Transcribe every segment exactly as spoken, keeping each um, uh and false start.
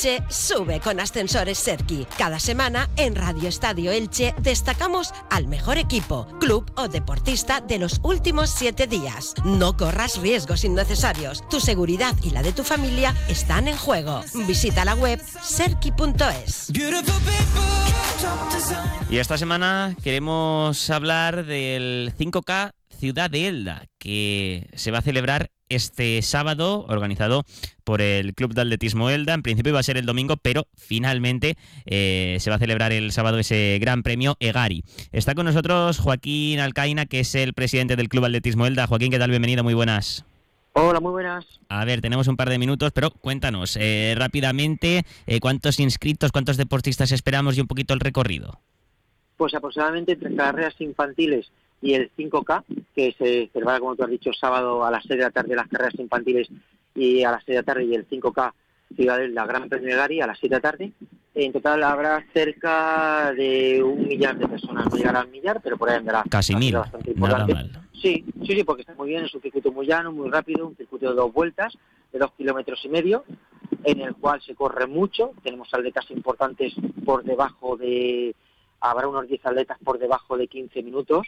Elche sube con Ascensores Serki. Cada semana en Radio Estadio Elche destacamos al mejor equipo, club o deportista de los últimos siete días. No corras riesgos innecesarios. Tu seguridad y la de tu familia están en juego. Visita la web serki punto es. Y esta semana queremos hablar del cinco K Ciudad de Elda, que se va a celebrar este sábado, organizado por el Club de Atletismo Elda. En principio iba a ser el domingo, pero finalmente eh, se va a celebrar el sábado ese gran premio Egari. Está con nosotros Joaquín Alcaina, que es el presidente del Club de Atletismo Elda. Joaquín, ¿qué tal? Bienvenido, muy buenas. Hola, muy buenas. A ver, tenemos un par de minutos, pero cuéntanos eh, rápidamente eh, cuántos inscritos, cuántos deportistas esperamos y un poquito el recorrido. Pues aproximadamente entre carreras infantiles y el cinco K, que se celebrará, como tú has dicho, sábado a las seis de la tarde las carreras infantiles y a las seis de la tarde, y el cinco K Ciudad de la Gran Premio Egari a las siete de la tarde. En total habrá cerca de un millar de personas, no llegará al millar, pero por ahí andará. Casi mil, nada mal. Sí, sí, sí, porque está muy bien, es un circuito muy llano, muy rápido, un circuito de dos vueltas, de dos kilómetros y medio, en el cual se corre mucho. Tenemos atletas importantes por debajo de... Habrá unos diez atletas por debajo de quince minutos,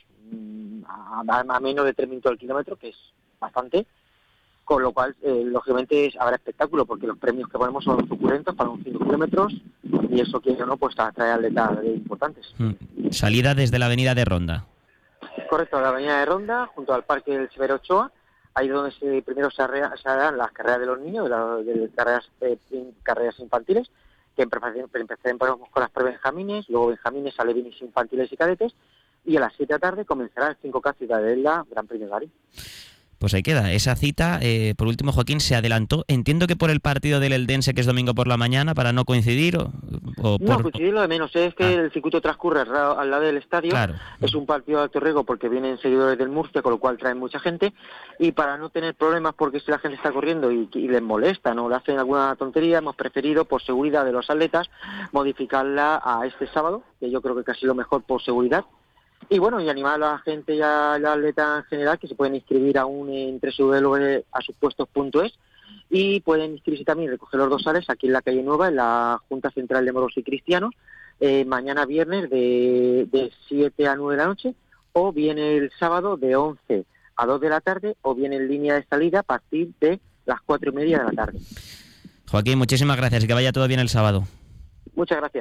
a, a menos de tres minutos al kilómetro, que es bastante, con lo cual, eh, lógicamente, habrá espectáculo, porque los premios que ponemos son suculentos para unos cinco kilómetros, y eso, quiere o no, pues atrae atletas importantes. Mm. Salida desde la avenida de Ronda. Correcto, la avenida de Ronda, junto al Parque del Severo Ochoa, ahí donde se, primero se, arrea, se harán las carreras de los niños, de, la, de carreras, eh, carreras infantiles, que empezaremos con las pre-benjamines, luego benjamines, alevines infantiles y cadetes, y a las siete de la tarde comenzará el cinco K Ciudad de Elda Gran Premio Egari. Pues ahí queda, esa cita. Eh, por último, Joaquín, se adelantó, entiendo que por el partido del Eldense, que es domingo por la mañana, para no coincidir, o, o No, por... coincidir lo de menos, es que ah. el circuito transcurre al lado, al lado del estadio, claro. Es un partido de alto riesgo porque vienen seguidores del Murcia, con lo cual traen mucha gente, y para no tener problemas porque si la gente está corriendo y, y les molesta, no le hacen alguna tontería, hemos preferido, por seguridad de los atletas, modificarla a este sábado, que yo creo que casi lo mejor por seguridad. Y bueno, y animar a la gente y a la atleta en general que se pueden inscribir aún en doble u doble u doble u punto a sus puestos punto es, y pueden inscribirse también y recoger los dorsales aquí en la calle Nueva, en la Junta Central de Moros y Cristianos, eh, mañana viernes de, de siete a nueve de la noche, o bien el sábado de once a dos de la tarde, o bien en línea de salida a partir de las cuatro y media de la tarde. Joaquín, muchísimas gracias y que vaya todo bien el sábado. Muchas gracias.